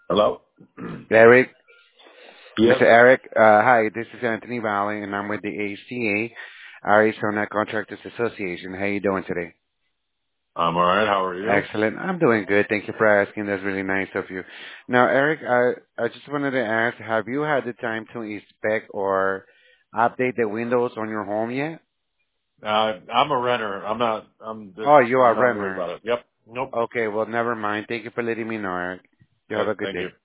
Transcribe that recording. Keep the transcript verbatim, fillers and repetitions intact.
Hello? Eric, Yes. mister Eric, uh, hi, this is Anthony Valley, and I'm with the A C A, Arizona Contractors Association. How you doing today? I'm all right. How are you? Excellent. I'm doing good. Thank you for asking. That's really nice of you. Now, Eric, I, I just wanted to ask, have you had the time to inspect or update the windows on your home yet? Uh, I'm a renter. I'm not, I'm this, Oh, you are I'm a not worried renter. about it. Yep. Nope. Okay, well, never mind. Thank you for letting me know, Eric. You All have right. a good Thank day. you.